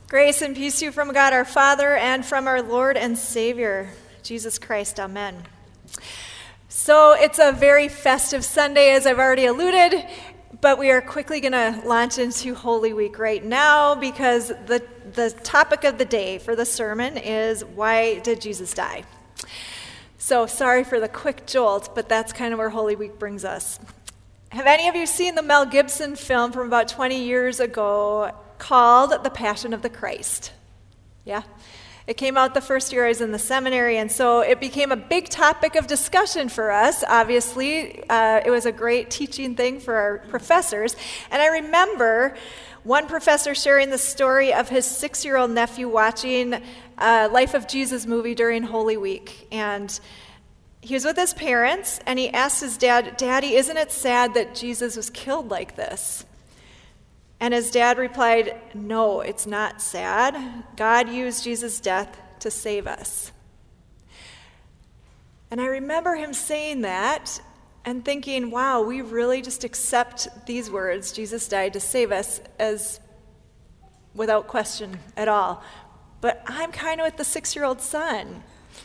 Grace and peace to you from God our Father and from our Lord and Savior, Jesus Christ. Amen. So it's a very festive Sunday, as I've already alluded, but we are quickly going to launch into Holy Week right now because the topic of the day for the sermon is, why did Jesus die? So sorry for the quick jolt, but that's kind of where Holy Week brings us. Have any of you seen the Mel Gibson film from about 20 years ago called The Passion of the Christ? Yeah? It came out the first year I was in the seminary, and so it became a big topic of discussion for us, obviously. It was a great teaching thing for our professors. And I remember one professor sharing the story of his 6-year-old nephew watching Life of Jesus movie during Holy Week. And he was with his parents, and he asked his dad, "Daddy, isn't it sad that Jesus was killed like this?" And his dad replied, "No, it's not sad. God used Jesus' death to save us." And I remember him saying that and thinking, wow, we really just accept these words, Jesus died to save us, as without question at all. But I'm kind of with the 6-year-old son.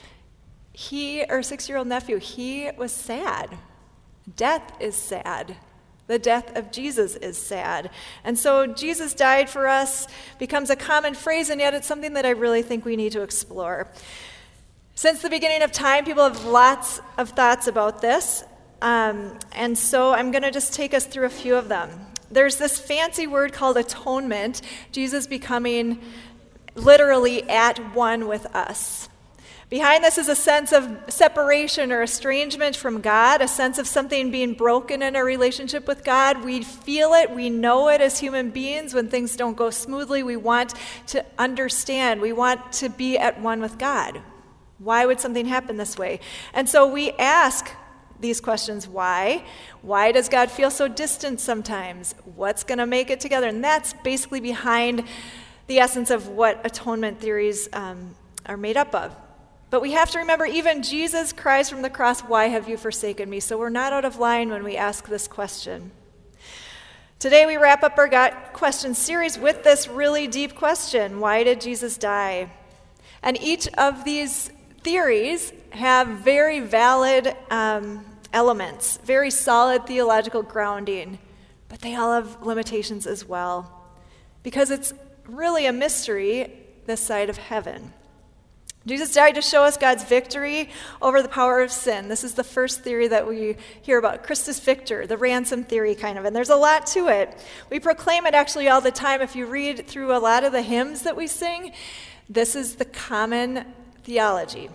Or 6-year-old nephew, he was sad. Death is sad. The death of Jesus is sad. And so Jesus died for us becomes a common phrase, and yet it's something that I really think we need to explore. Since the beginning of time, people have lots of thoughts about this, and so I'm going to just take us through a few of them. There's this fancy word called atonement, Jesus becoming literally at one with us. Behind this is a sense of separation or estrangement from God, a sense of something being broken in our relationship with God. We feel it, we know it as human beings. When things don't go smoothly, we want to understand. We want to be at one with God. Why would something happen this way? And so we ask these questions. Why? Why does God feel so distant sometimes? What's going to make it together? And that's basically behind the essence of what atonement theories are made up of. But we have to remember, even Jesus cries from the cross, "Why have you forsaken me?" So we're not out of line when we ask this question. Today we wrap up our God Question series with this really deep question: why did Jesus die? And each of these theories have very valid elements, very solid theological grounding, but they all have limitations as well, because it's really a mystery this side of heaven. Jesus died to show us God's victory over the power of sin. This is the first theory that we hear about, Christus Victor, the ransom theory kind of, and there's a lot to it. We proclaim it actually all the time. If you read through a lot of the hymns that we sing, this is the common theology.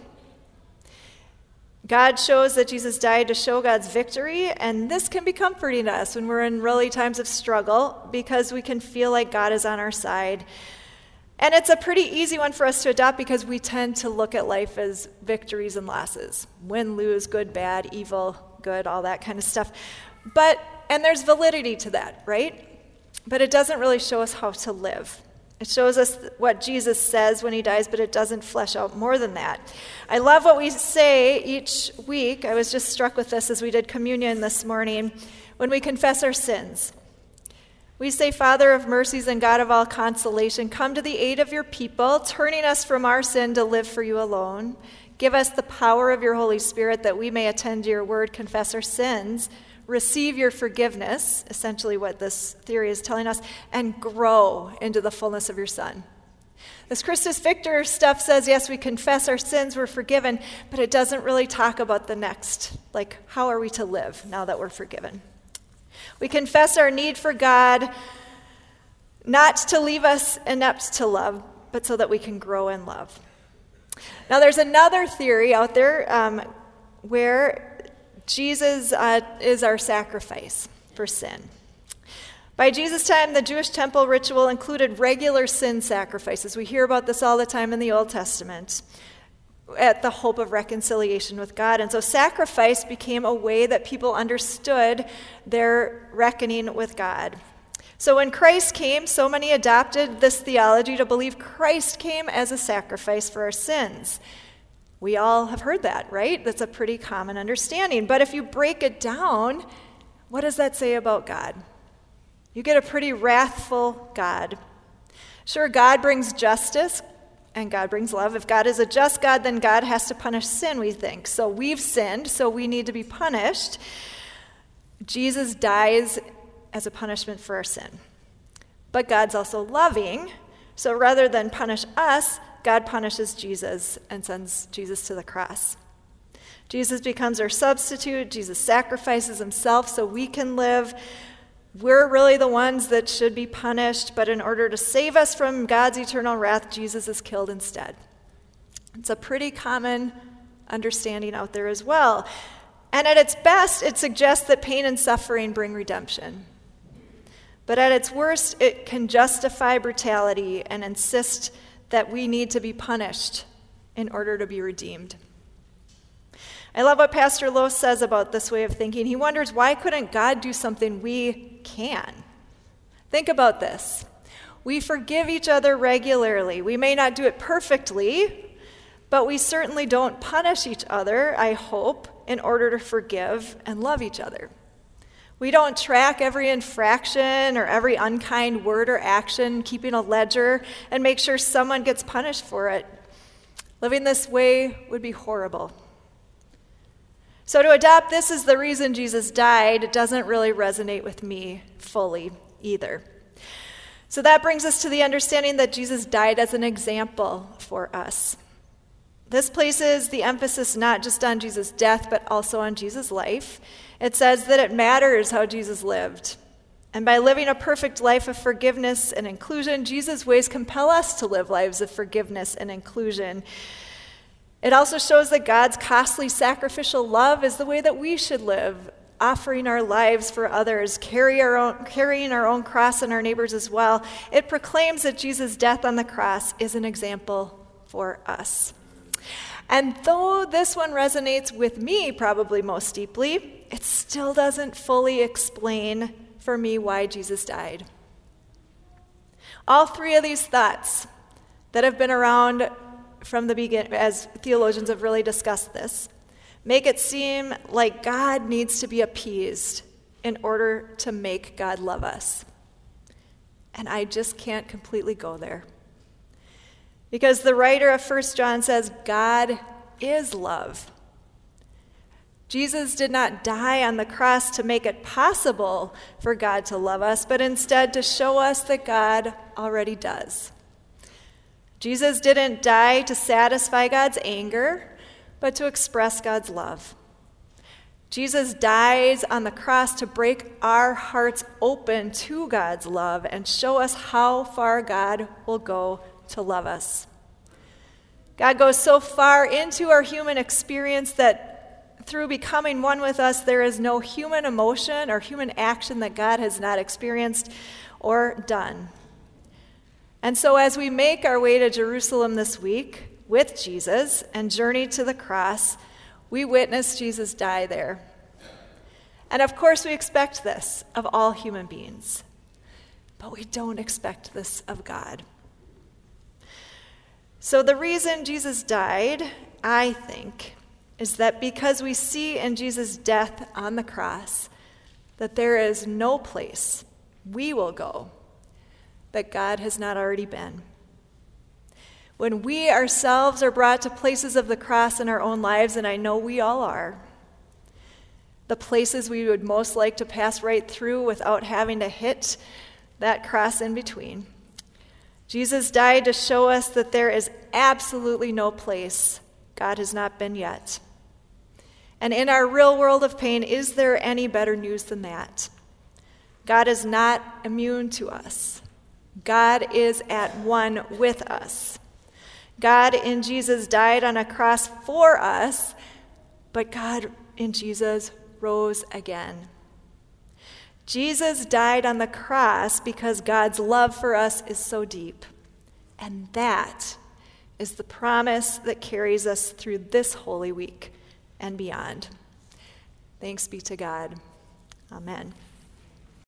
God shows that Jesus died to show God's victory, and this can be comforting to us when we're in really times of struggle, because we can feel like God is on our side. And it's a pretty easy one for us to adopt, because we tend to look at life as victories and losses. Win, lose, good, bad, evil, good, all that kind of stuff. And there's validity to that, right? But it doesn't really show us how to live. It shows us what Jesus says when he dies, but it doesn't flesh out more than that. I love what we say each week. I was just struck with this as we did communion this morning, when we confess our sins. We say, "Father of mercies and God of all consolation, come to the aid of your people, turning us from our sin to live for you alone. Give us the power of your Holy Spirit that we may attend to your word, confess our sins, receive your forgiveness," essentially what this theory is telling us, "and grow into the fullness of your Son." This Christus Victor stuff says, yes, we confess our sins, we're forgiven, but it doesn't really talk about the next, like how are we to live now that we're forgiven. We confess our need for God, not to leave us inept to love, but so that we can grow in love. Now, there's another theory out there where Jesus is our sacrifice for sin. By Jesus' time, the Jewish temple ritual included regular sin sacrifices. We hear about this all the time in the Old Testament, at the hope of reconciliation with God. And so sacrifice became a way that people understood their reckoning with God. So when Christ came, so many adopted this theology to believe Christ came as a sacrifice for our sins. We all have heard that, right? That's a pretty common understanding. But if you break it down, what does that say about God? You get a pretty wrathful God. Sure, God brings justice and God brings love. If God is a just God, then God has to punish sin, we think. So we've sinned, so we need to be punished. Jesus dies as a punishment for our sin. But God's also loving, so rather than punish us, God punishes Jesus and sends Jesus to the cross. Jesus becomes our substitute. Jesus sacrifices himself so we can live. We're really the ones that should be punished, but in order to save us from God's eternal wrath, Jesus is killed instead. It's a pretty common understanding out there as well. And at its best, it suggests that pain and suffering bring redemption. But at its worst, it can justify brutality and insist that we need to be punished in order to be redeemed. I love what Pastor Lowe says about this way of thinking. He wonders, why couldn't God do something we can? Think about this. We forgive each other regularly. We may not do it perfectly, but we certainly don't punish each other, I hope, in order to forgive and love each other. We don't track every infraction or every unkind word or action, keeping a ledger, and make sure someone gets punished for it. Living this way would be horrible. So to adopt this is the reason Jesus died, it doesn't really resonate with me fully either. So that brings us to the understanding that Jesus died as an example for us. This places the emphasis not just on Jesus' death, but also on Jesus' life. It says that it matters how Jesus lived. And by living a perfect life of forgiveness and inclusion, Jesus' ways compel us to live lives of forgiveness and inclusion. It also shows that God's costly sacrificial love is the way that we should live, offering our lives for others, carrying our own cross and our neighbors as well. It proclaims that Jesus' death on the cross is an example for us. And though this one resonates with me probably most deeply, it still doesn't fully explain for me why Jesus died. All three of these thoughts that have been around from the beginning, as theologians have really discussed this, make it seem like God needs to be appeased in order to make God love us. And I just can't completely go there. Because the writer of 1 John says, God is love. Jesus did not die on the cross to make it possible for God to love us, but instead to show us that God already does. Jesus didn't die to satisfy God's anger, but to express God's love. Jesus dies on the cross to break our hearts open to God's love and show us how far God will go to love us. God goes so far into our human experience that through becoming one with us, there is no human emotion or human action that God has not experienced or done. And so as we make our way to Jerusalem this week with Jesus and journey to the cross, we witness Jesus die there. And of course we expect this of all human beings, but we don't expect this of God. So the reason Jesus died, I think, is that because we see in Jesus' death on the cross that there is no place we will go that God has not already been. When we ourselves are brought to places of the cross in our own lives, and I know we all are, the places we would most like to pass right through without having to hit that cross in between, Jesus died to show us that there is absolutely no place God has not been yet. And in our real world of pain, is there any better news than that? God is not immune to us. God is at one with us. God in Jesus died on a cross for us, but God in Jesus rose again. Jesus died on the cross because God's love for us is so deep. And that is the promise that carries us through this Holy Week and beyond. Thanks be to God. Amen.